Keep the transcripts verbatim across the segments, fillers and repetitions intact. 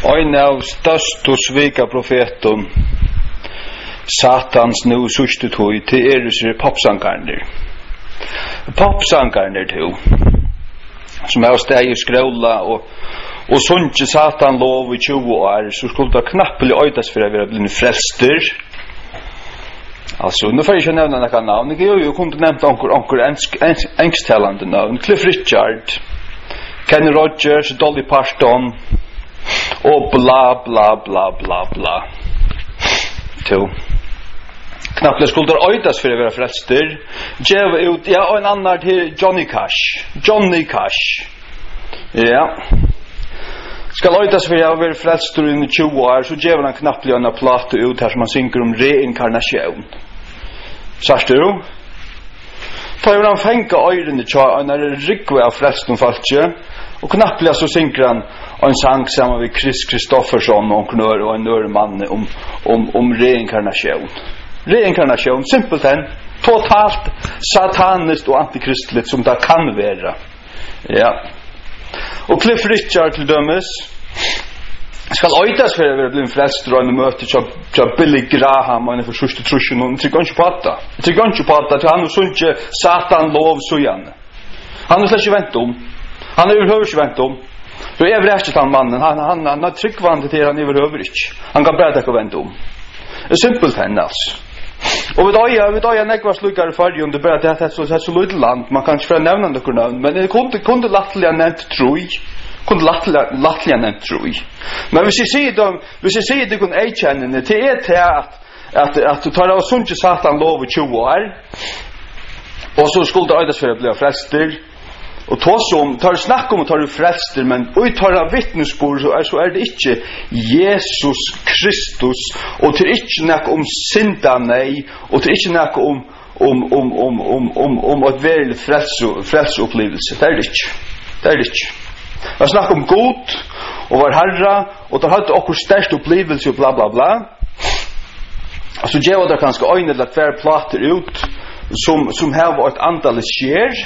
Ein av største svika profeten Satans nu sørste tog til er popsangarner. Popsangarner to, som er steg i skråla og og sånn Satan lov i tjue år, så skulle det knappelig øydes for å være blitt frelster. Altså, nå får jeg ikke nevne noen navn. Jeg har jo kunnet nevnt onker, onker engsttalende navn. Cliff Richard, Kenny Rogers, Dolly Parton, og bla, bla, bla, bla, bla. To. Knappelig skulle det øydes for å være frelster. Gjev ut, ja, og en annen til Johnny Cash. Johnny Cash. Ja. Skal øydes for å være frelster i tjue år, så gjev han knappelig en plate ut her som han synger om reinkarnasjon. Sørst du? Da vil han fengt øyrene til en rikve av frelsten falskje, og knappelig så synger han en sang sammen med Chris Kristoffersson og en en øre mann om, om, om reinkarnasjon. Reinkarnasjon, simpelthen, totalt sataniskt og antikristligt som det kan være. Ja. Og Cliff Richard til dømes skal øydes for å være blitt frelster og en møte til Billy Graham og en for sørste trusjon og jeg ikke på det jeg tykker ikke på det til han og sånn ikke Satan lov så gjerne han er slett ikke vent om han er overhøver ikke vent om for jeg er ikke den mannen han, han, han er tryggvandet til han er overhøver ikke han kan bare ikke vente om det er simpelt henne altså og vi døya, vi døya nekvar slukkar i fargen, det er bare at det er så, så lite land, man kan ikke få nevne noen navn, men det kunne, kunne latterlig nevnt troi, kunne latterlig nevnt troi. Men hvis jeg sier det, hvis jeg sier det kunne eikjennende, det er til at, at, at du tar av sunn til Satan lov i tjue år, og så skulle det øydes for å bli frelster, og ta som, tar snakk om å ta frelster, men og tar av vittnesbord, så er, så er det ikke Jesus Kristus, og det er ikke noe om synda nei, og det er ikke noe om, om, om, om, om, om, om et veldig frelseopplevelse. Det er det ikke. Det er det ikke. Det er snakk om god, og var herre, og det hadde okkur størst opplevelse, og bla bla bla. Altså, gjør det kanskje øyne til at hver plater ut, som, som har et antall skjer,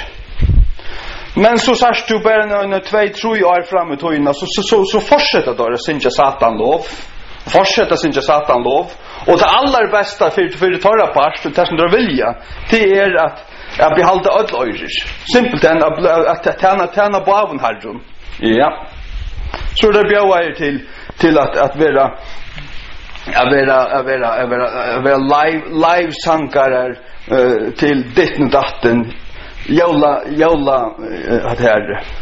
men så sørst du bare når tvei, tre år frem i tøyene, så, så, så, så fortsetter det å synge Satan lov. Fortsetter å synge Satan lov. Og det aller beste for, for det tørre part, det som dere vilja, det er at jeg behalde ødeløyrer. Simpelthen at tjene, tjene baven herren. Ja. Så det bjør jeg til, til at, at være at være, at være, at være, at være live, live sankarer uh, til ditten og datten. Jola, jola, at her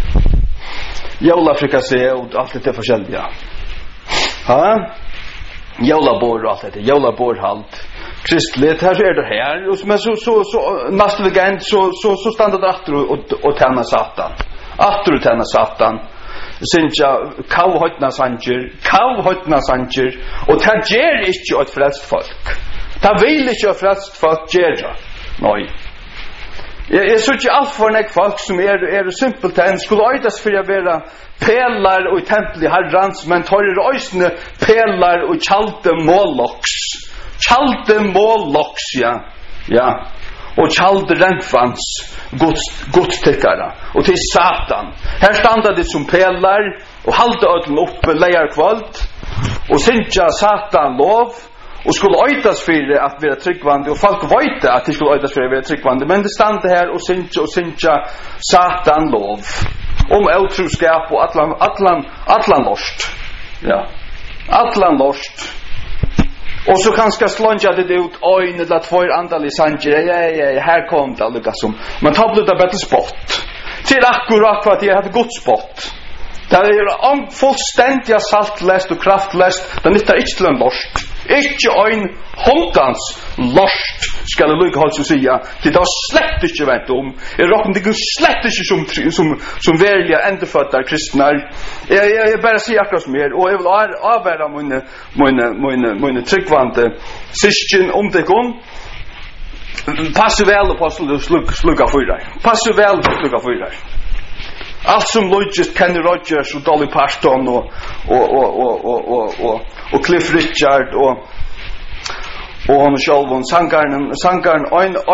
Jola frikassé og alt det forskjellige. Ha? Jola bor og alt det, jola bor halt. Kristligt, her er det her, men så, så, så, nastigent, så, så, så standet det atter og, og tjene Satan. Atter og tjene Satan. Sinja, kav høytna sanger, kav høytna sanger, og det gjør ikke et frelst folk. Det vil ikke et frelst folk gjøre. Nei. Jeg, jeg synes ikke alt for nek folk som er, er simpelthen skulle øydes for å være pelar og tempel i herrans, men tar i øysene pelar og kjalte målloks. Kjalte målloks, ja. Ja. Og kjalte renfans godstikkere. Og til Satan. Her standa det som pelar og halte ødelen oppe leier kvalt og synja Satan lov og skulle øytas for at være tryggvande, og folk vet at de skulle øytas for at være tryggvande, men det stande her og synja og synja Satan lov om utroskap og atlan, atlan, atlan lost. Ja. Atlan lost. Og så kanskje slånja det ut øyne til at for andal i sanger, ja, ja, ja, her kom det alle som, men ta blir det bedre spott. Til akkurat hva jeg hadde godt spott. Det er fullstendig saltlest og kraftlest, det nytter ikke til en lost. Ikke ein håndans lost skal det lykke holdt å sige til det har slett ikke vent om jeg råkken det går slett ikke som, som, som verilige endefødder kristner jeg, jeg, jeg bare sier akkurat som er og jeg vil avvære mine, mine, mine, mine tryggvande syskjen om det kun passe vel på å slukka for deg passe vel på å slukka for deg allt som Logist, Kenny Rogers og Dolly Parton og, og, og, og, og, og, og, og Cliff Richard og og han selv og sangaren sangaren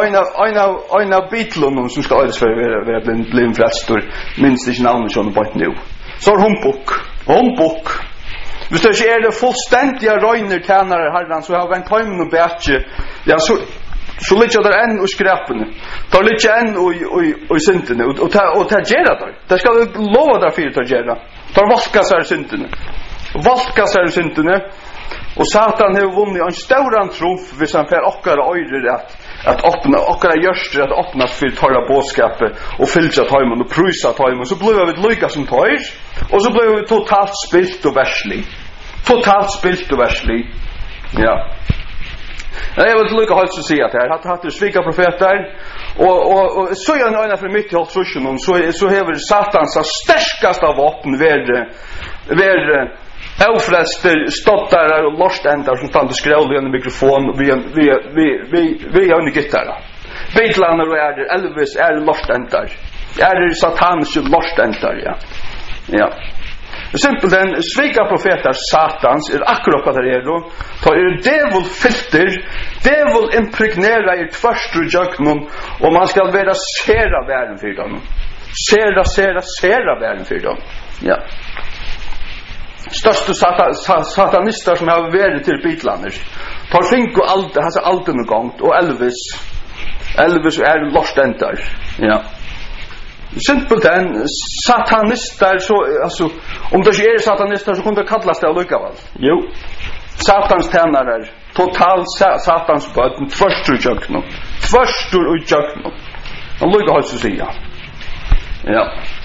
en av Beatlene som skal øydes for å være blitt frelstor minst ikke navnet sånn på et nå så er Humbuk Humbuk Hvis det ikke er det fullstendige røyner tjenere herren, så har vi en tøymen og bætje, ja, så, så ligger det enn og skrepene. Det ligger enn og i syndene, og, og, og det gjør det. Det skal du love deg for å gjøre. Det valka seg i syndene. Valka seg i syndene, og Satan har vunnet en større trumf hvis han får okkara øyre at at åpna okkara gjørster at åpna for tørra bådskapet og fylja tøymen og prysa tøymen, så blir vi lykka som tøyr, og så blir vi totalt spilt og verslig. Totalt spilt og verslig. Ja. Jeg vil lykka holdt å si at her, hatt hatt svika profeter, og, og, og så er en øyne for midt i alt trusjonen, så, så hever Satans sterskast av våpen ved, ved Aufrester, stottare og lorstendar som stand og skrev i en mikrofon vi vi vi vi vi har en gitarra. Beitlaner og er Elvis er lorstendar. Er sataniske lorstendar, ja. Ja. Simpelt den svika profeter Satans er akkurat hva det er då. Ta er devil filter, devil impregnera i tvørstru jøknum, og man skal være sera væren for dem. Sera, sera, sera væren for dem. Ja. Største satan, satanister som har vært til Beatlander. Tar fink og alt, hans er alt en gang, og Elvis. Elvis er lorstendar. Ja. Simpelt en satanister, så, altså, om det ikke er satanister, så kunne det kallas det allikevel. Jo. Satans tænare, total sa satans bøten, tverstur i jøknum. Tverstur i jøknum. Han lykker høyst å si, ja. Ja.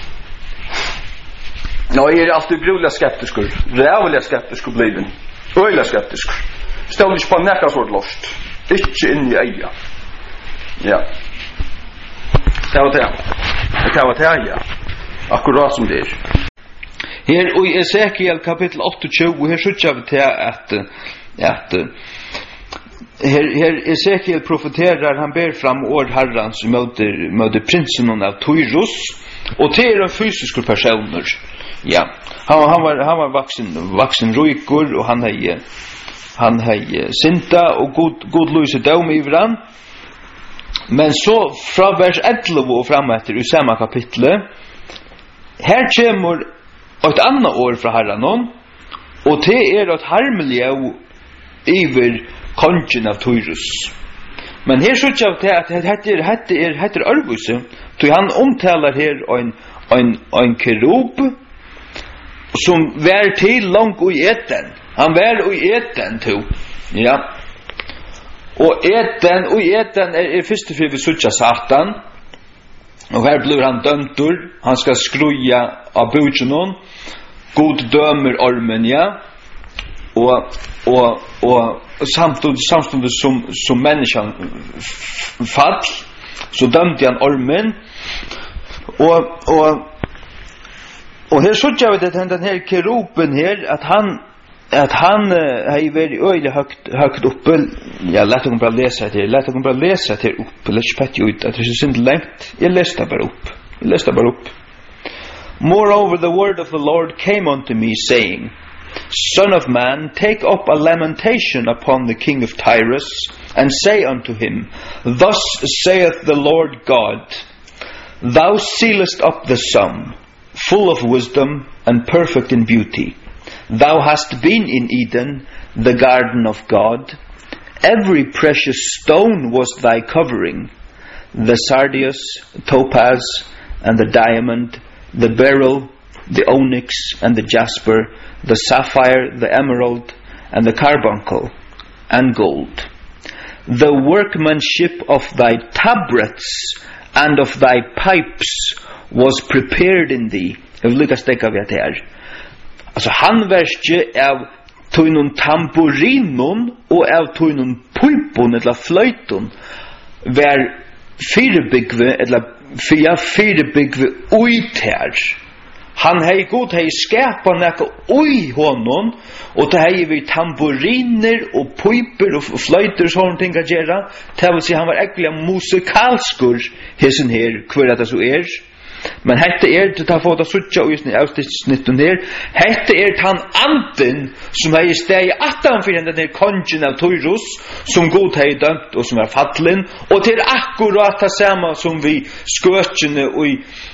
Nå er jeg alltid gruvlig skeptisk, rævlig skeptisk og bliven. Øylig skeptisk. Stål ikke på nekka sort lost. Ikke inn i eia. Ja. Det var det. Det var det, ja. Akkurat som det er. Her i Ezekiel kapittel tjueåtte, her sykja vi til at, at her, her Ezekiel profeterar, han ber fram år herran som møter, møter prinsen av Tyrus, og til er en fysisk personer. Ja, han, han var han var vaksen vaksen rojkur, og han hei han hei synda og god god lyse dom i vran. Men så fra vers elleve og fram etter i samme kapittel, her kommer et annet år fra herren, og det er et harmelige iver kongen av Tyrus. Men her synes jeg til at dette er dette er dette er Arvuse, så han omtaler her en en en kerub som var til langt i eten. Han var i eten to. Ja. Og eten og eten er, er første for vi suttja Satan. Og her blir han dømtur. Han skal skruja av bukjenon. God dømer ormen, ja. Og og og samtidig samtidig som som människan fall, så dømte han ormen. Og og og her så jeg vet at den her keruben her at han at han uh, har vært øyelig høgt høgt oppe. Ja, lett å bare lese det. Lett å bare lese det opp. Lett spett ut at det er så lengt. Jeg leste det bare opp. Jeg leste det bare opp. Moreover, the word of the Lord came unto me, saying, Son of man, take up a lamentation upon the king of Tyrus, and say unto him, Thus saith the Lord God, Thou sealest up the sum, full of wisdom and perfect in beauty. Thou hast been in Eden, the garden of God. Every precious stone was thy covering, the sardius, topaz, and the diamond, the beryl, the onyx, and the jasper, the sapphire, the emerald, and the carbuncle, and gold. The workmanship of thy tabrets and of thy pipes was prepared in thee. Jeg vil lykkes dekka vi at det er. Altså, handverket av tøynun tamburinon og av tøynun pulpon, eller fløyton, var firebygve, eller fia firebygve ut her. Han hei god hei skapa nekka ui honom, og det hei vi tamburiner og puiper og fløyter sånne ting að gera. Det vil si han var ekkert musikalskur hesen her, hver at det så er. Men hette er til å få det suttja og i avsnitten her, hette er til han anden som hei steg atan for denne kongen av Tyrus, som god hei dømt og som er fattelen, og til akkurat det samme som vi skøtjene og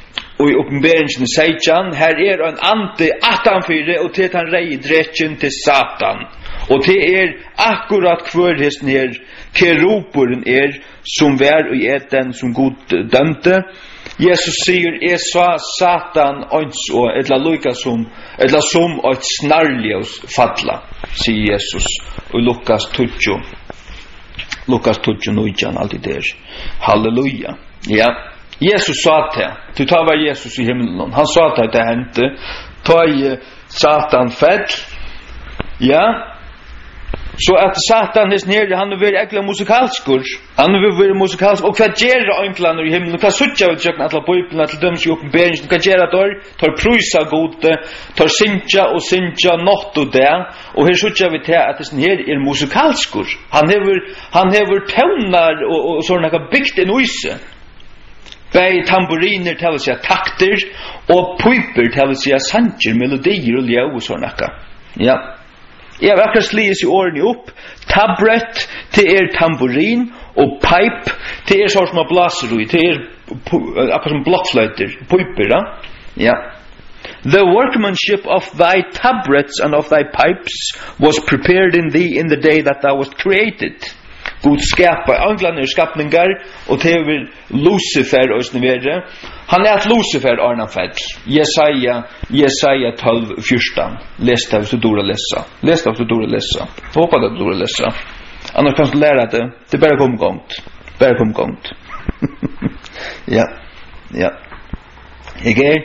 og i uppenberingen seijan, her er en ante atanfyre, og til han rei dretjen til Satan. Og til er akkurat kvørhesten her, keruboren er, som vær og eten som god dømte. Jesus sier, jeg sa Satan øns og etla lukka som, etla som og et snarljøs fadla, sier Jesus, og Lukas tjugo. Lukas tjugo nujan, alltid der. Halleluja. Ja. Jesus sa til, du tar var Jesus i himmelen, han sa til at det hendte, ta i Satan fell, ja, så at Satan er nere, han vil være ekla musikalskur, han vil være musikalskur, og hva gjerra øynklaner i himmelen, hva suttja vi tjøkna til Bibelen, til døms i oppenberingen, hva gjerra der, tar prysa gode, tar sinja og sinja nått og det, og her suttja vi til at det her er musikalskur, han hever, han hever tøvnar og, og sånn ekka bygd en uise, bei tamburiner til å si takter, og piper til å si sanger, melodier og ljau og sånn ekka, ja. Jeg har akkurat slies i årene opp. Tabret til er tamburin, og pipe til er sånn som man blaser i, til er akkurat som blokkfløyter, piper, da. Ja. The workmanship of thy tabrets and of thy pipes was prepared in thee in the day that thou wast created. God skapa, anglene er skapningar, og til er Lucifer og snevere. Han er at Lucifer Arna fell. Jesaja, Jesaja tolv fjorton. Les det hvis du dår å lese. Les det hvis du dår å lese. Håper det du dår å lese. Annars kan du lære det. Det er bare kom gongt. Bare kom gongt. Ja. Ja. Jeg er...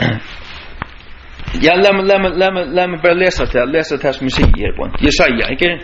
Ja, la meg, la meg, la meg, la meg bare lese det. Lese det som jeg sier her på. Jesaja, ikke?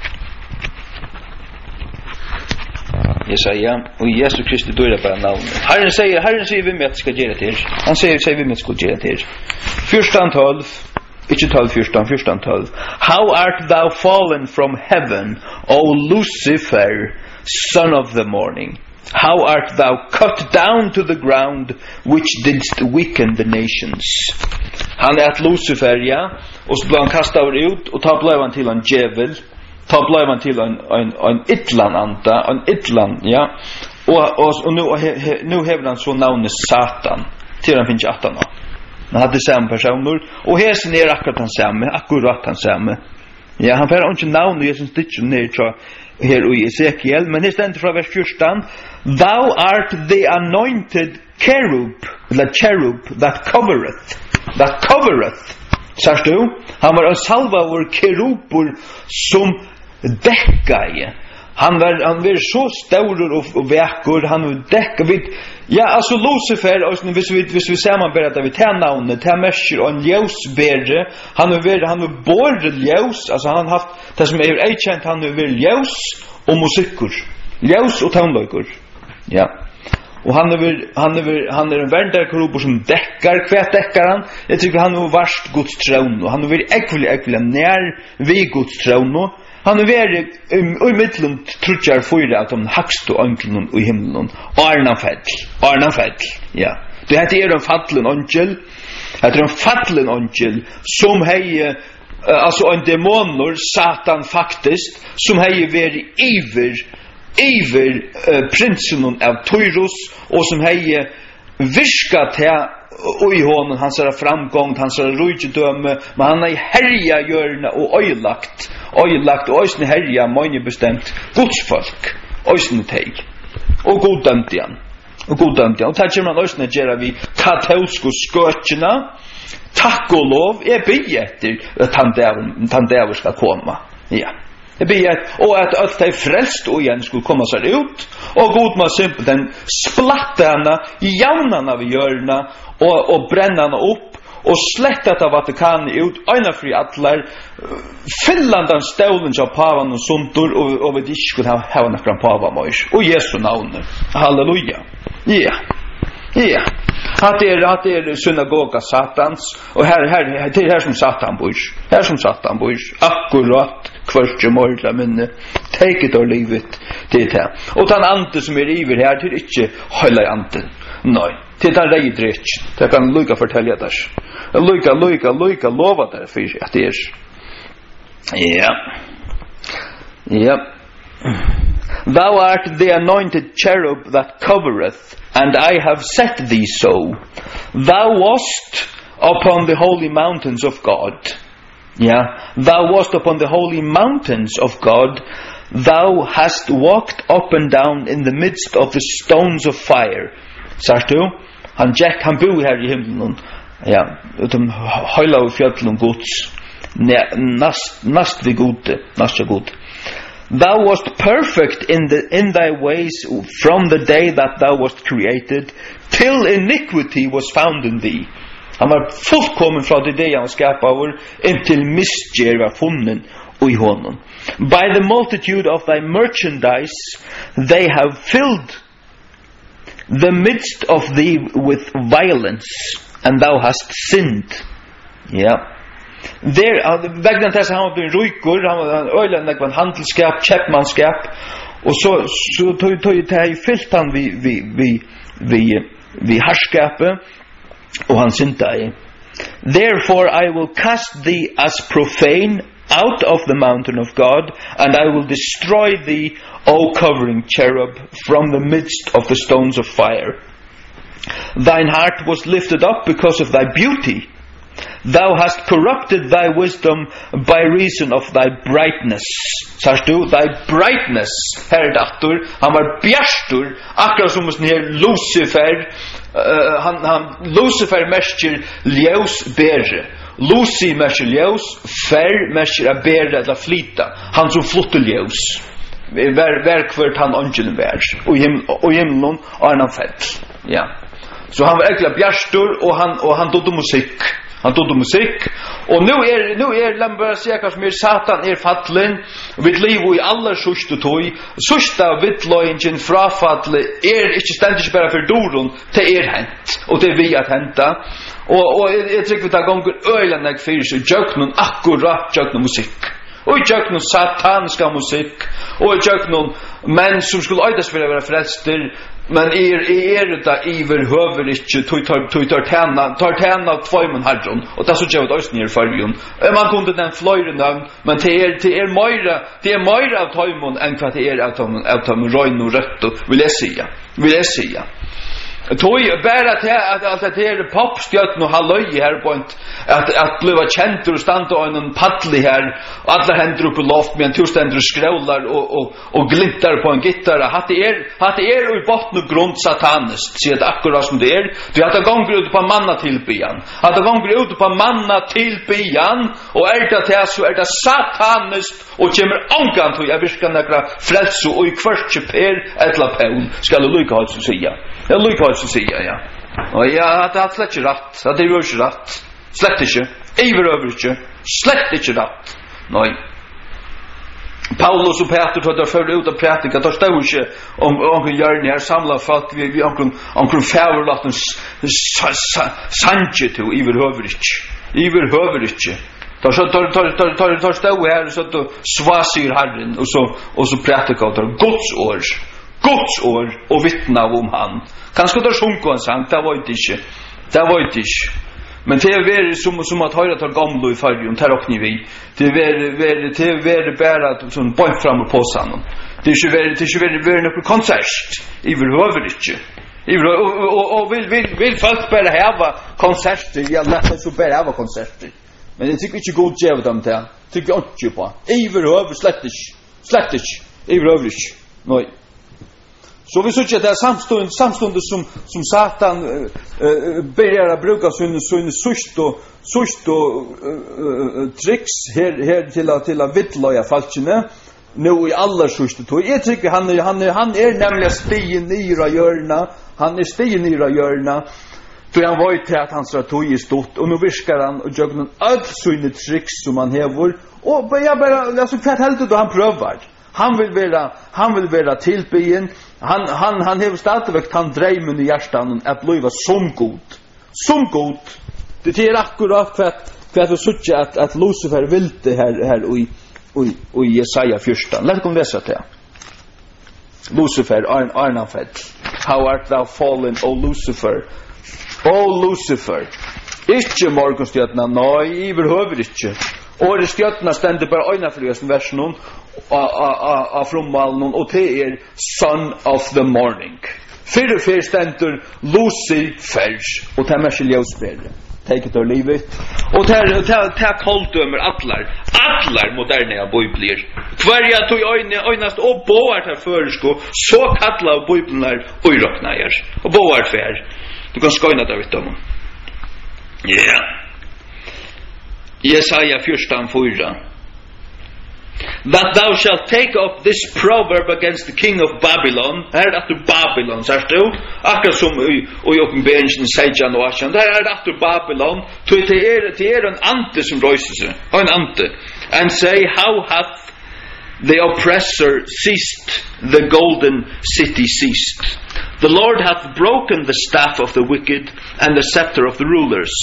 Jesaja, og Jesu Kristi døra bara navnet. Herren sier, Herren sier vi med at skal gjøre det her. Han sier, sier vi med at skal gjøre det her. fjorton tolv, ikke tolv fjorton, fjorton tolv. How art thou fallen from heaven, O Lucifer, son of the morning? How art thou cut down to the ground, which didst weaken the nations? Han er at Lucifer, ja, og så ble han kastet ut, og ta ble han til en djevel, ta blev han till en en en itlan anta en itlan ja och och, och nu nu hävdar han så namnet Satan till han finns åtta nå. Han hade samma personer och här ser ner akkurat han samma akkurat han samma. Ja, han får inte namn i sin stitch ner tror här i Ezekiel, men det ständer från vers fjorton. Thou art the anointed cherub, the cherub that covereth, that covereth. Sagst du? Han var en salvaur kerubor som dekkai. Han var han var så stor och, och verkor, han var dekka vid ja, alltså Lucifer, och hvis vi hvis vi ser man bara att vi tar namnet, tar mesher och en ljusbärare, han var han var både ljus, alltså han haft det som är erkänt, han var ljus och musiker. Ljus och tonlökor. Ja. Och han är han är han är en världarkorubor som däckar kvätt däckar han. Jag tycker han är värst Guds tron och han är äcklig äcklig när vi Guds tron. Han är väl i mitten trutjar fyra att de högsta ankeln i himlen. Arna fäll. Arna fäll. Ja. Det heter är en fallen angel. Det är en fallen angel som hej alltså en demonor Satan faktiskt som hej varit iver iver uh, prinsen av Tyrus och som hej viskat här och i honom hans är framgång hans är rujkedöme men han är härja görna och öjlagt öjlagt och öjsne härja många bestämt Guds folk öjsne teg och goddömt igen och goddömt igen och tack man öjsne gera vi katolska skötcherna tack och lov är byggetter att han där han där ska komma ja. Det blir att och att allt är frälst och igen skulle komma sig ut och god man simpelt den splattarna jaunarna av hjörna och och brännarna upp och släktat av Vatikanen ut ena fri atlar Finlandan stolen av pavan och suntor och och vi inte skulle ha ha några pava mer och Jesu namn halleluja ja ja att det är att det är synagoga satans och här här det är här som Satan bor här som Satan bor akkurat kvörtje morla men take it or leave it det här och den ante som är iver här till inte hålla ante nej till den rejdrich det kan Luka fortälja där Luka Luka Luka lova där för att det är ja ja Thou art the anointed cherub that covereth, and I have set thee so. Thou wast upon the holy mountains of God. Yeah, thou wast upon the holy mountains of God. Thou hast walked up and down in the midst of the stones of fire. Sart du? Han Jack, han bor her i himlen. Ja, utom høyla og fjallum Guds. Nast, nast vi gode, nast vi gode. Thou wast perfect in the in thy ways from the day that thou wast created, till iniquity was found in thee. Han var fullkommen fra det day han var skapaver, inntil misgjer var funnen i honom. By the multitude of thy merchandise they have filled the midst of thee with violence, and thou hast sinned. Yeah. Der vegna þess að hann var blivin ríkur, hann var øyland ekvan handelskap, kjeppmannskap, og så så tog tog det här fyllt han vi vi vi vi vi harskapet, og han synda i. Therefore I will cast thee as profane out of the mountain of God, and I will destroy thee, O covering cherub, from the midst of the stones of fire. Thine heart was lifted up because of thy beauty. Thou hast corrupted thy wisdom by reason of thy brightness. Sarst du, thy brightness, herre dattor, han var bjarstur, akkurat som hos her Lucifer, uh, han, han, Lucifer merker ljus bere. Lucy merker ljus, fer merker a bere eller flyta, han som flotte ljus. Ver, verkvart han ångelen vær, og himmelen og han fett. Ja. Så han var egentlig bjarstur, og han, og han dodde musikk. Han dodde musikk, og nu er, nu er, la meg bare si hva som er Satan er fattelen, vi lever i aller sørste tog, sørste vittløyingen frafattle er ikke stendig bare for doron, det er hent, og det er vi at henta, og, og jeg, jeg trykker vi tar gonger øyland jeg fyrir seg, jøknun akkurat jøknun musikk, og jøknun sataniska musikk, og jøknun menn som skulle øydas for å være frelster, men er er da iver høver ikke tog tar tæna tar tæna tvøymen herron, og det så gjør det også nere fargen. Man kunne den fløyre navn, men det er det er meira det er meira av tøymon enn hva det er av tøymon av tøymon røyn og rødt, vil jeg sia vil jeg sia Tog bara till att allt det är popstjärn och halloj här på ett att att bli känt och stanna och en paddle här och alla händer upp i loft med en tillständer och skrävlar och och och glimtar på en gitarr. Att det är att det är i botten och grund sataniskt, så det akkurat som det är. Du har det gånger ut på manna tillbyan. Att det gånger ut på manna tillbyan och är det att så är det sataniskt och kommer ankan till jag vill kunna frälsa och i kvart per eller paul ska det lycka att säga. Det lycka så säger ja. Och jag hade haft slett inte rätt. Det är ju inte rätt. Slett inte. Iver över inte. Slett inte rätt. Nej. Paulus och Peter tog där för ut och predika. Det står inte om onkel Jörn här samlar folk vi vi onkel onkel Fäverlatten sanje till iver över inte. Iver över inte. Då så tar tar tar tar tar stå här så att svasir Herren och så och så predika det Guds ord. Guds ord och vittna om han. Kanske då sjunker han sang, det var inte inte. Det var inte inte. Men det är väl som som att höra till gamla i färgen, tar och ni vi. Det är väl väl det är väl bara som point fram på påsan. Det är ju väl det är ju väl väl något konsert. I vill höra inte. I vill och och vill vill vill folk bara ha konserter. Jag läser så bara ha konserter. Men det tycker inte god jäv dem där. Tycker jag inte på. I vill höra slättisch. Slättisch. I vill höra inte. Nej. Så vi ser det samstund samstund som som Satan uh, uh, börjar att bruka sin sin sust och sust och uh, tricks här här till att till att vittloja falskne nu i alla sust då jag tycker han är han är han är nämligen stigen i rörna han är stigen i rörna då han var ju till att han så tog i stort och nu viskar han och jag någon allt såna tricks som han hävor och bara bara alltså kvart helt då han prövar. Han vill vara han vill vara tillbyen. Han han han har startat han drömmen i hjärtan att bli som god. Som god. Det är akkurat för att för att söka att att Lucifer vill det här här och i och i Jesaja fjorton. Låt oss läsa det. Lucifer är Arna fett. How art thou fallen, O Lucifer? O Lucifer. Ikke morgonstjärna nej överhuvud inte. Och det stjärna ständer bara ena för just versen hon av från malen och det är son of the morning. Fyrir fyrir stendur Lucifer och det märker ljusspelare. Take it or leave it. Och det här kalldömer allar, allar moderna bibler. Kvarja tog öjne, öjnast och boar här försko, så kalla biblarna öjraknajar. Och boar fär. Du kan skojna där vet dem. Ja. Jesaja fjorton fyra. That thou shalt take up this proverb against the king of Babylon. Här är det Babylon, säger du? Akkurat som i uppenbarelsen sexton och arton. Det här är det Babylon. Det är en ante som röjser sig. En ante. And say, how hath the oppressor ceased, the golden city ceased. The Lord hath broken the staff of the wicked and the scepter of the rulers.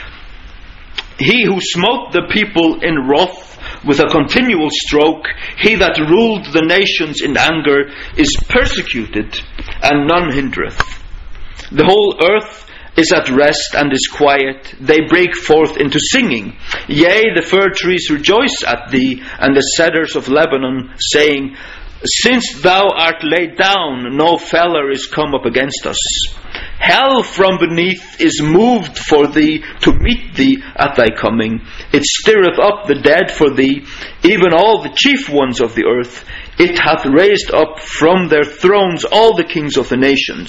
He who smote the people in wrath with a continual stroke, he that ruled the nations in anger, is persecuted, and none hindereth. The whole earth is at rest and is quiet. They break forth into singing. Yea, the fir trees rejoice at thee, and the cedars of Lebanon, saying, Since thou art laid down, no feller is come up against us. Hell from beneath is moved for thee to meet thee at thy coming. It stirreth up the dead for thee, even all the chief ones of the earth. It hath raised up from their thrones all the kings of the nations.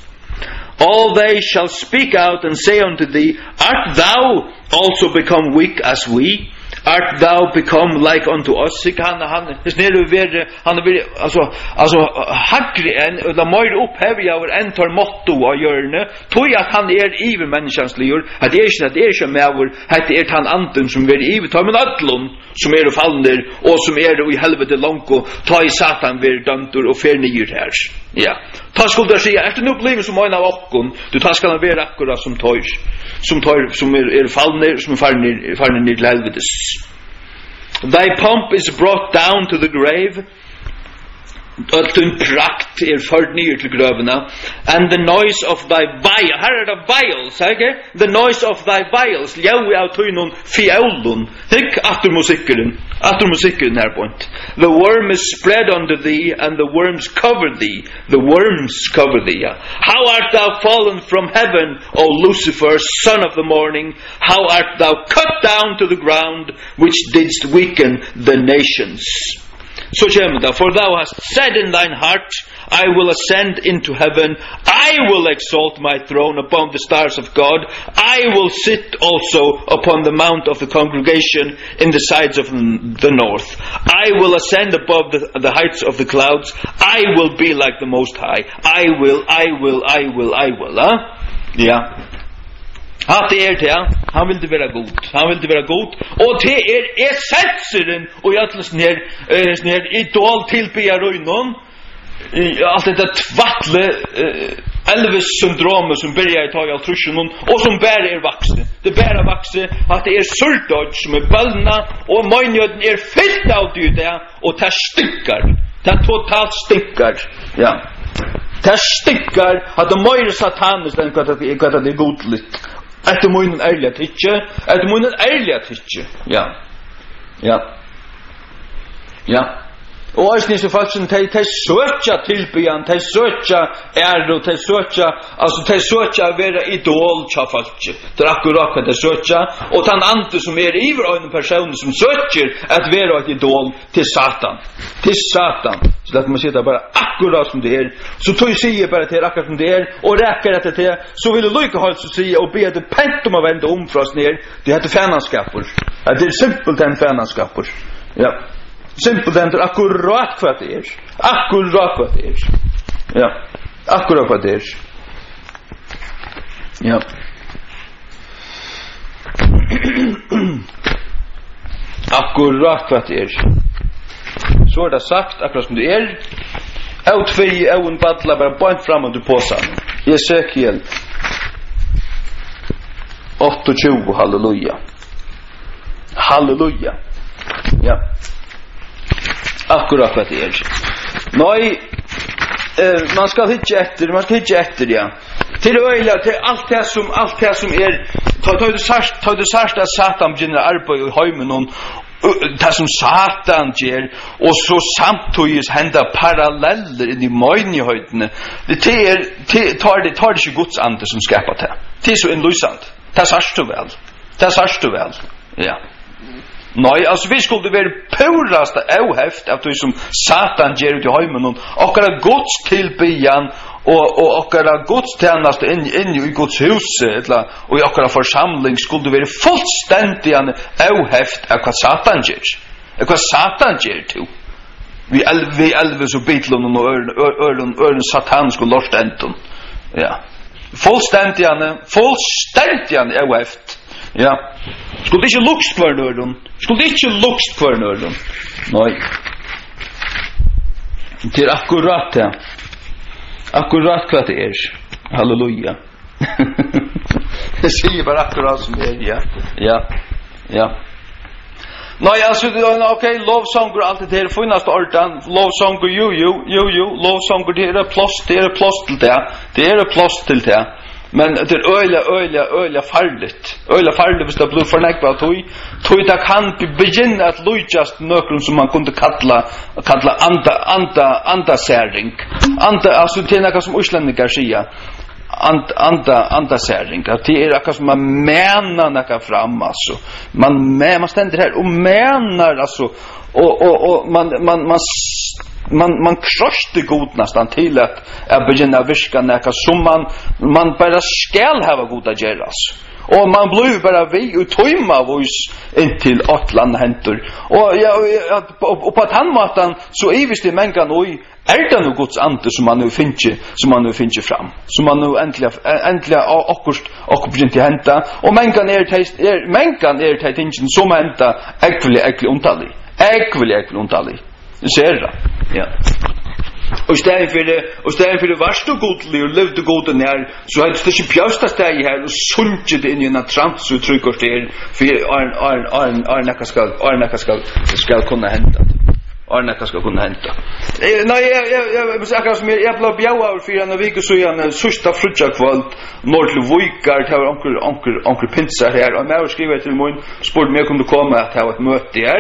All they shall speak out and say unto thee, Art thou also become weak as we? Art thou become like unto us? Han han is nere ver han vill alltså alltså hackre en eller mer upphävja en tar motto och görne tog att han är even människansligur att det är inte att det är inte mer att det är han anden som vill even ta men allon som är faller och som är i helvete långt och ta i satan vill dömtor och fer ner här. Ja. Ta skulle du säga är det nu blev som en av okkon du tar ska vara akkurat som tar som tar som är är fallner som faller faller ner till helvetes. Thy pomp is brought down to the grave. Öllun prakt er förd ner till grövarna. And the noise of thy vials. Här är det vials, ikke? The noise of thy vials. Ljau av tøynun fiolun. Hik after musikken. After musikken her point. The worm is spread under thee, and the worms cover thee. The worms cover thee. Yeah. How art thou fallen from heaven, O Lucifer, son of the morning? How art thou cut down to the ground, which didst weaken the nations? So Jemda, for thou hast said in thine heart, I will ascend into heaven, I will exalt my throne upon the stars of God, I will sit also upon the mount of the congregation in the sides of the north, I will ascend above the, the heights of the clouds, I will be like the Most High, I will, I will, I will, I will, huh? Yeah. Hatt er til, han vil det være god, han vil det være god, og det er essensen, og i alle sånne her, sånne her idol tilbyr øynene, alt dette tvattle Elvis-syndromet som börjar i tag av trusjonen, og som bare er vakse. Det bare er vakse, at det er surdød som er bølna, og møgnjøden er fyllt av det, og det stinker, det totalt stinker, ja. Det stinker at det er mer satanisk enn hva det er godligt. Etter munnen ærlig at ikke, etter munnen ærlig at ikke, ja, ja, ja. Og æsni så faktisk, de, de søtja tilbyan, de søtja ære, de søtja, altså de søtja være idol tja falskje, det er akkurat hva de søtja, og den andre som er iver av en person som søtjer at være et idol til Satan, til Satan, så lett man sitte bare akkurat som det er, så tog sier bare til akkurat som det er, og rekker etter til, så vil du lykke holdt så sier, og be det pent om å vende om fra oss ned, det heter fænanskaper, det er simpelt en fænanskaper, ja. Simpelt enn akkurat hva det er. Akkurat hva det er. Ja. Akkurat hva det er. Ja. Akkurat hva det er. Så er det sagt akkurat som det er. Outfri øven badla bare bønt fram og du påsann. Ezekiel tjueåtta, halleluja. Halleluja. Ja. Akkurat vad det är. Nej, eh, man ska hitta efter, man ska hitta efter, ja. Till öjla, till allt det som, allt det som är, ta, ta, ta, ta, ta det särsta Satan begynner arbeta i heimen det som Satan ger, og så samtidig hända paralleller inn i møgnihøydene. Det er, det tar det tar det ikke Guds ande som skapar det. Det er så innlysande. Det sørst du vel. Det sørst du vel. Ja. Nei, altså vi skulle være purast avheft av det som Satan ger ut i heimen, okkara Guds tilbyan, og og okkara Guds tjenest inn inn i Guds hus, eller og i okkara forsamling skulle være fullstendig avheft av hva Satan ger. Av hva Satan ger til. Vi elve elve så bitlon og øren øren satanske lortenten. Ja. Fullstendig fullstendig avheft. Ja. Skulle ikke lukst kvar nøren. Skulle ikke lukst kvar nøren. Nei. Det er akkurat det. Akkurat hva det er. Halleluja. Jeg sier bare akkurat som det er, ja. Ja. Ja. Nei, altså, ok, lovsanger og alt det her, finnast ordan, lovsanger, jo, jo, jo, jo, lovsanger, det er plass, det er plass til det, det er plass til det. Men det er øyla, øyla, øyla farligt. Øyla farligt hvis det blir fornekva av tog. Tog det kan begynne at lujast nøkron som man kunne kalla, kalla anda, anda, andasæring. Anda, altså det er noe som uslendingar sier. And, anda, andasæring. Det er noe som man mener noe fram, altså. Man, man stender her og mener, altså. Og, og, og man, man, man man man krossade god nästan till att att begynna viska näka som man man bara skall ha goda geras. Och man blev bara vi och tömma voice intill Atlant hentor. Och ja och på att han matan så evigt det mänkan oj är det nog Guds ande som man nu finner som man nu finner fram. Som man nu äntligen äntligen akkurat och begynte henta och mänkan är är mänkan är det tingen som henta äcklig äcklig untalig. Äcklig äcklig untalig. Ser det. Ja. Och ställen för det och ställen för det varst du godlig och levde god och när så hade det inte pjästa steg här och sunket det in i en trans så trycker det för en en en en näka ska en näka ska ska kunna hända. En näka ska kunna hända. Nej jag jag jag vill säga som jag blev bjauar för en vecka så igen sista frutja kväll norr till Vojkart har onkel onkel onkel Pinsa här och jag skriver till mig sport mig om du kommer att ha ett möte här.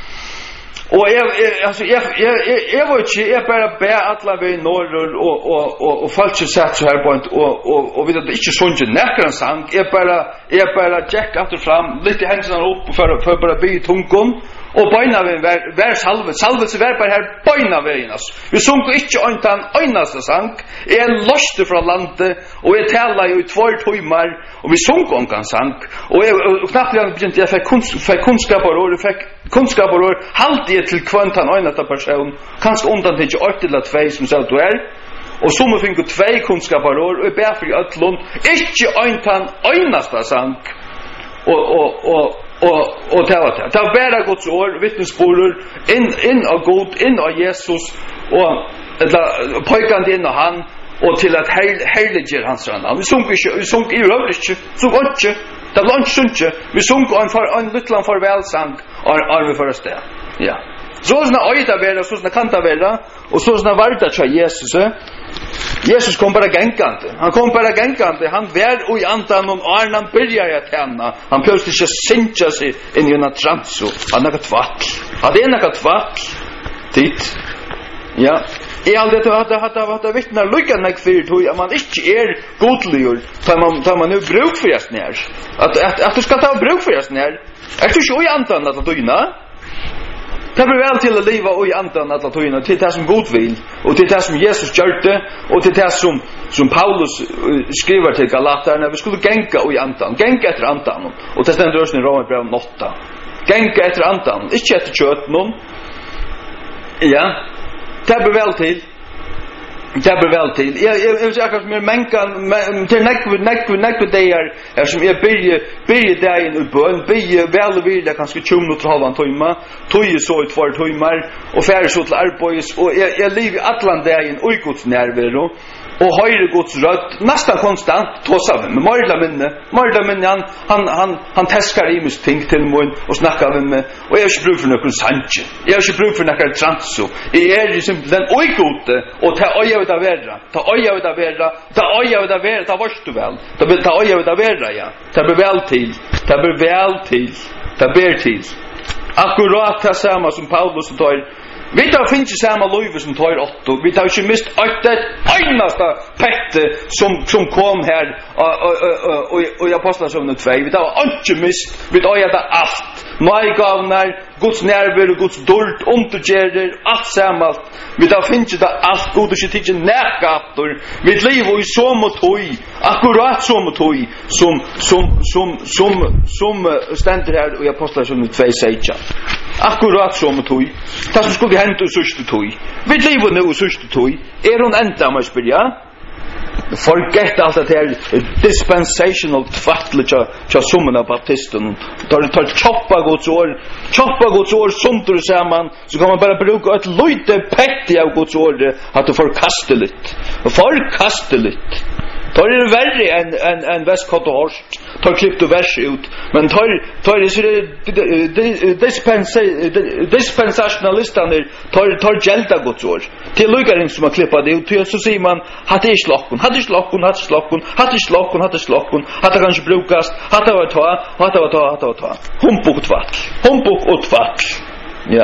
Och jag alltså jag jag jag var inte jag bara bä alla vi norr och och och och falske sätt så här på och och och vi det inte sjunde näkran sang jag bara jag bara check efter fram lite händerna upp för för bara be tungon och beina vi vär salve salve så vär bara här beina vi oss vi sjung inte antan einaste sang är loste från landet och jag talar ju i två timmar och vi sjung onkan sang och jag knappt jag begynte jag fick kunskap för kunskaper och fick kunskaper och halt det till kvantan einaste person kanske undan till åtta eller två som så du är och som vi fick två kunskaper och är bär för öllon inte antan einaste sang och och och och och det var det. Det var bara Guds ord, vittnesbörd in in och god in och Jesus och eller pojkan in och han och till att helger hans namn. Vi sjung inte, vi sjung i övrigt inte, så inte. Det var inte inte. Vi sjung en för en liten farvälsång och och vi först där. Ja. Så såna öjda vara, så såna kanta vara och så såna varta till Jesus. Jesus kom bara gängande. Han kom bara gängande. Han var och i andan och arnan började att tjäna. Han plötsligt inte synka sig in i en trans. Han har något vatt. Han är något vatt. Titt. Ja. I all det hade hade hade vittnar lyckan mig för tog att man inte är godligur. Tar man tar man nu bruk för just när. Att att att du ska ta bruk för just när. Är du så i andan att du inna? Det blir väl till att leva och i andan alla tøyna till det som god vill och till det som Jesus gjorde och till det som som Paulus skriver till Galaterna vi skulle gänga och i andan gänga efter andan och det ständer också i Romarbrevet åtta gänga efter andan inte efter kött någon ja det blir väl till det blir väl till jag jag vill säga att mer mänkan till näck näck näck det är är som är börje börje där i bön börje väl vill det kanske tjugo minuter halvan timme tog så i två timmar och färd så till arbets och jag jag lever i Atlant där i oj Guds närvaro och höjre Guds röst nästan konstant tossa med Marla minne Marla minne han han han han täskar i mig ting till mig och snackar med mig och jag är inte bruk för någon sanche jag är inte bruk för någon transo jag är ju simpelt den oj gode och ta oj av det värra ta oj av det värra ta oj av det värra ta vart du väl ta vill ta oj av det värra ja ta blir väl till ta blir väl till ta ber till Akkurat det samma som Paulus tar. Vi tar finns ju samma löve som tar åtta. Vi tar ju mist åtta einaste pette som som kom här och och och och apostlarna två. Vi tar inte mist. Vi tar det allt. Nej gavnar, Guds närvaro, Guds dolt, undergärder, allt sammalt. Vi tar finns det allt god och inte närgator. Vi lever i som och toy. Akkurat som och toy som som som som som ständer här och apostlarna två säger. Akkurat som och toy. Det som skulle hända i sørste toy. Vi lever nu i sørste toy. Er hon enda, må jeg spyrja? Forget allt det här dispensational tvattle tja summen av baptisten. Tar tar choppa Guds år, choppa Guds år sunter samman, så kan man bara bruka ett lite petti av Guds år att det förkasteligt. Förkasteligt. Tar det värre än än än Westkott och Horst. Tar klippt och vers ut, men tar tar det så dispensationalisterna tar tar gelda Guds år. Till lugaren som har klippat det ut, så säger man hade är slockon, hade slockon, hade slockon, hade slockon, hade slockon, hade kanske brukas, hade var ta, hade var ta, hade var ta. Humpuk tvatt. Humpuk och tvatt. Ja.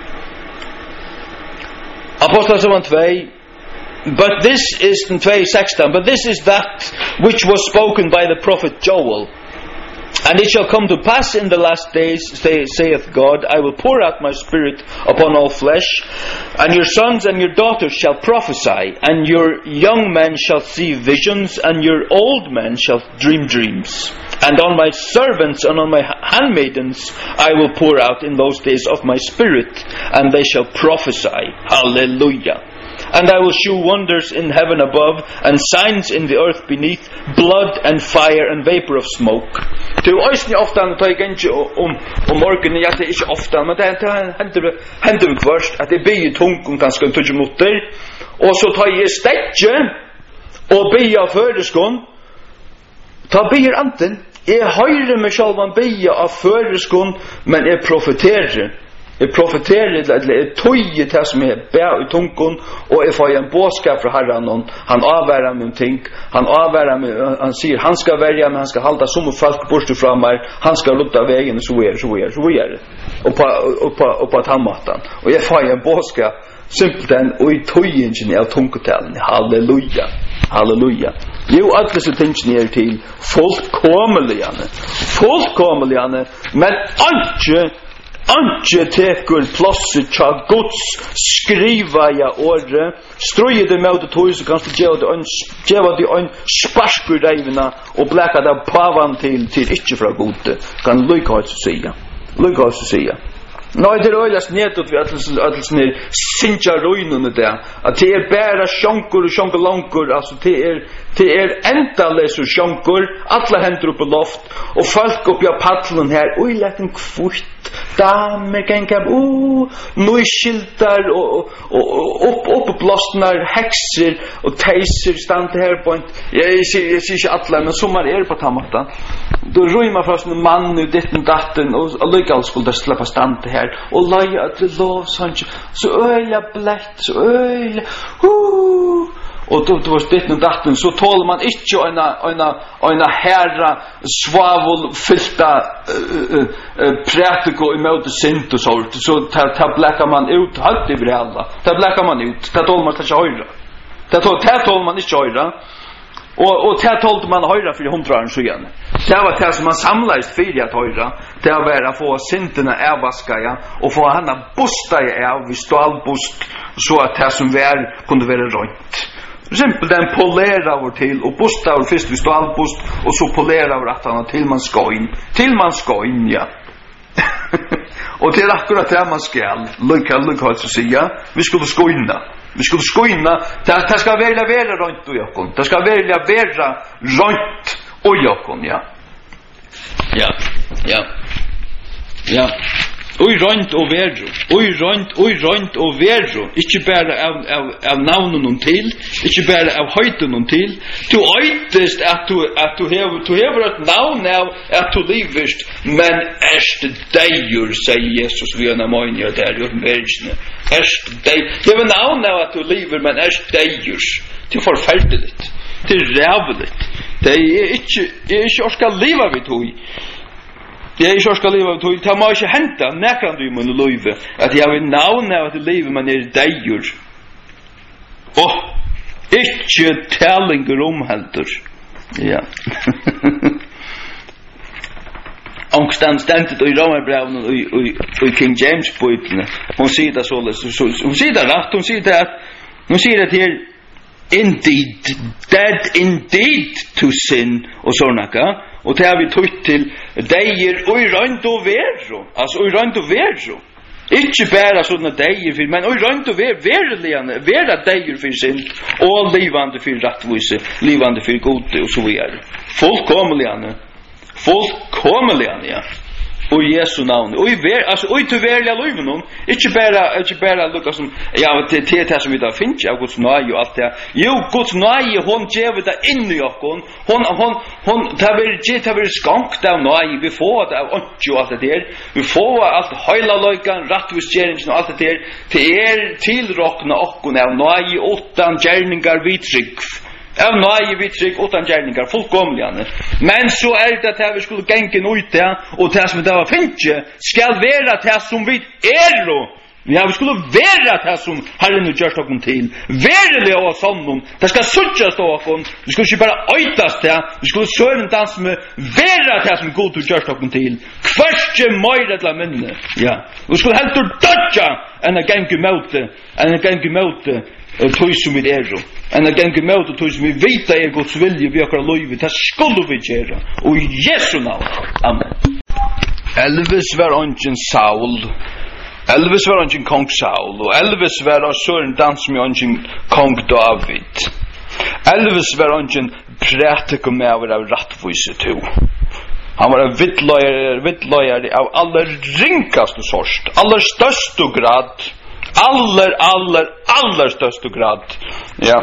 Apostlagärningarna två. But this is in two sixteen, but this is that which was spoken by the prophet Joel. And it shall come to pass in the last days, say, saith God, I will pour out my spirit upon all flesh, and your sons and your daughters shall prophesy, and your young men shall see visions, and your old men shall dream dreams. And on my servants and on my handmaidens I will pour out in those days of my spirit, and they shall prophesy. Hallelujah. And I will shew wonders in heaven above, and signs in the earth beneath, blood and fire and vapor of smoke. Det är ju inte ofta att jag inte om om morgonen, jag det är inte ofta, men det händer händer det först att det blir tungt ganska touch mot dig, och så tar jag stäcke och be av föreskon. Ta ber anten, jag höjer mig själv man be av föreskon, men jag profeterar. Jeg profeterer, eller jeg tøyer det som er bæ i tunken, og jeg får en bådskap fra Herren, han avværer meg om ting, han avværer meg, han sier, han skal verja meg, han skal halda som folk bort fra meg, han skal lukta veien, så er, så er, så er det, og på, og på, og på tannmaten, og jeg får en bådskap, simpelthen, og i tøyingen av tunketalen, halleluja, halleluja. Jo, alle disse tingene er til fullkommeligane, fullkommeligane, men ikke Anke tekur plosset tja Guds skriva ja åre, strøye det med det tog, så kan du gjøre det en sparskur reivina og bleka det pavan til, til ikke fra gode. Kan lykke hos å sige. Lykke hos å sige. Nå er det øylas nedut vi alle sånne sinja røynene der, at det er bæra sjankur og sjankur langur, altså det er det er endaløse sjankur, alle hender oppe loft, og folk oppi av paddelen her, oi, lett en kvutt, damer, gengar, uh, nøyskiltar, og, og, og opp, oppe blåstnar, hekser, og teiser, stande her på en, jeg, jeg, jeg, jeg sier ikke alle, men sommar er på tammata, då røyma fra sånne mann, og ditten, datten, og, og lykkall skulle der slippa stande her, og løy at det lov, sånn, så øyla blett, så øyla, uh, og då det var stitt og datten, så tåler man ikke øyna, øyna, øyna herra svavelfylta uh, uh, uh, prætiko i møte sint og sånt, så ta, ta blekkar man ut, halt i vrela, ta blekkar man ut, ta tåler man ikke høyra, ta tåler man ikke høyra, og, og ta tålte man høyra for hundraren så igjen. Det var det som man samlet fyrir at høyra, det var å få sintene avvaska, ja, og få henne bosta av, vi stålbost, så at det som var kunne være rønt. Simpelt den polera over til, og bosta over først vi stålbost, og så polera over at han til man skal inn, til man skal inn, ja. Og det er akkurat det man skal, lykka, lykka, så sier, vi skulle skoina. Vi skulle skoina, det, det skal velja være rønt og jokkon, det skal velja være rønt og jokkon, ja. Ja, ja, ja. Oi rønt og verro, oi rønt, oi rønt og verro, ikke bare av, av, av navnen noen til, ikke bare av høyten noen til, du øytest at du, at du hever, du hever et navn av at du livest, men erst deigur, sier Jesus, vi er namøyne der i åpenbæringene, erst deigur, hever navn av at du lever, men erst deigur, det er forferdelig, det er rævelig, det er ikke, det er ikke orska liva vi tog. Jag är så ska leva till ta mig inte hämta när kan du mun leva att jag vill navn när att leva man är dejur. Och inte telling rum helter. Ja. Angstan stendet och i Romarbrevn och i King James Bibeln. Hon säger det så hon säger det rätt hon säger det hon säger det här indeed dead indeed to sin och såna ka och det har vi tagit till dejer och runt och vero alltså och runt och vero inte bara såna dejer för men och runt och vero verligen vara dejer för sin och levande för rättvisa levande för gott och så vidare fullkomligen fullkomligen ja och Jesu namn och i ver alltså och till verliga löven hon inte bara inte bara lukka som ja det det det som vi då finns av Guds nåd och allt det jo Guds nåd hon ger det in i oss hon hon hon tar väl ge tar väl skankt av nåd vi får det av och allt det där vi får allt hela lökan rättvisgärningen och allt det där till er tillrockna och av nåd utan gärningar vitrygg av nøye vi trygg utan gjerningar fullkomligen. Men så er det at vi skulle gengen ut det, og det som det var finnes, skal være det som vi er då. Vi har skulle være det som Herren og gjørst okken til. Verelig og sånn. Det skal suttjast av okken. Vi skulle ikke bare øytast det. Vi skulle søren dans med være det som god og gjørst okken til. Hverske møyre til minne. Ja. Vi skulle helt ur dødja enn a gengen møte. Enn a gengen møte. Tøy som vi er jo. Enn a gengi møte tøy som vi vet er Guds vilje vi akkurat løyve. Det skulle vi gjøre. Og i Jesu navn. Amen. Elvis var ongen Saul. Elvis var ongen kong Saul. Og Elvis var av søren dans med ongen kong David. Elvis var ongen prætik med av rattvise to. Han var en vittløyere av aller ringaste sorst. Aller største grad. Aller, aller, aller største grad. Ja.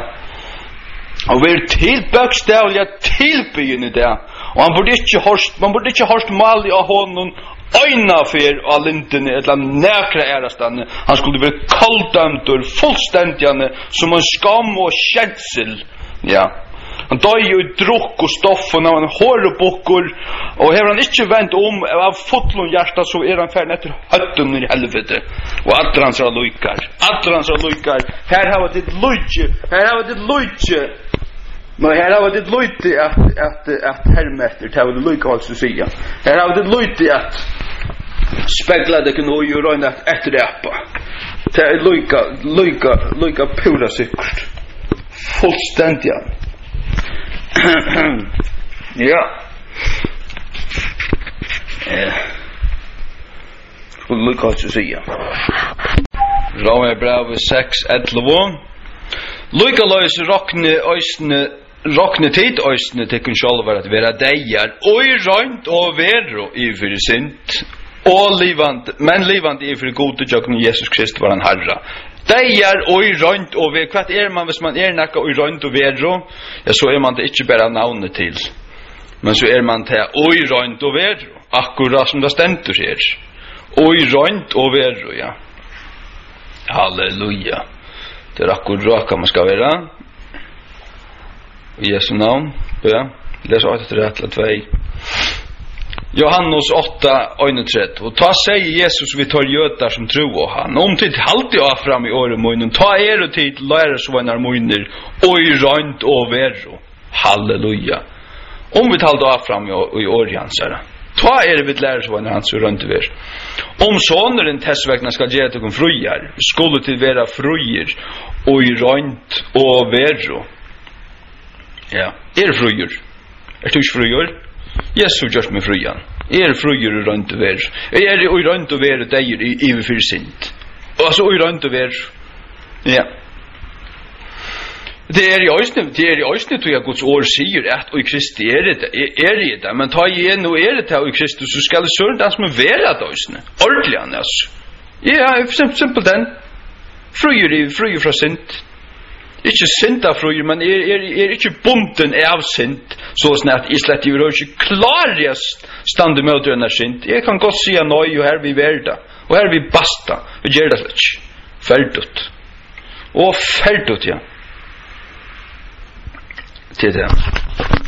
Og vi er tilbøkstavlige tilbyggen i det. Og han burde ikke hørst, man burde ikke hørst mal i hånden øyna for av lintene, et eller annet nekre ærestane. Han skulle være kalddømt og fullstendigane som en skam og kjensel. Ja. Han døy jo i drukk og stoff og han hårebokker og hever han ikke vendt om av fotlun hjärta så er han ferdig etter høtten i helvete og alle hans er lujkar alle hans er lujkar her har vi ditt lujtje her har vi ditt lujtje men her har vi ditt lujtje at, at, at hermetter til vi lujka hva du sier her har vi ditt lujtje at spekla det kunne jo røyne etter epa til er lujka lujka lujka pura sikkert fullstendig ja. Eh. Skulle lukka at säga. Roma brev seks elleve. Lukka løys rokne øysne rokne tid øysne til kun sjálvar at vera dejar og i rønt og vero i fyrir sint og livant men livant i fyrir gode jøkne Jesus Krist var han Herra. Dejar og i rønt og ver kvart er man hvis man er nakka og i rønt og vero ja så er man det ikke bare navnet til men så er man til og i rønt og vero akkurat som det stendur her og i rønt og vero ja halleluja det er akkurat hva man skal være i Jesu navn ja les åtta til rett eller tvei Johannes åtta einogtretti og ta sier Jesus vi tar jøtar som tro og han om tid halte jeg fram i året munnen ta er og tid lærersvenner munner og i rønt og vero halleluja om vi talte av fram i, i året hans her ta er vi lærersvenner hans og rønt og vero om såneren testvekkene skal gjøre til fruer skulle til være fruer og i rønt og vero ja er fruer er du ikke fruer Jesus gjørs med frujan. Er frujer og rønt og ver. Er og rønt og ver deir i iver fyrir sint. Og altså og rønt og ver. Ja. Det er i øysne, det er i øysne til at Guds ord sier at og i Kristi er det, er det det. Men ta igjen og er det til og i Kristi, så skal det søren den som er være at øysne. Ordentlig han, altså. Ja, simpelt den. Frujer i, frujer fra sint. Ikke sint av fruer, men er, er, er ikke bunden av sint, så snart jeg slett jeg vil ikke klarest stande med denne sint. Jeg kan godt si nøy, og her vi verda, og her vi basta, og gjør det slett ikke. Ferdigt. Og ferdigt, ja. Til det.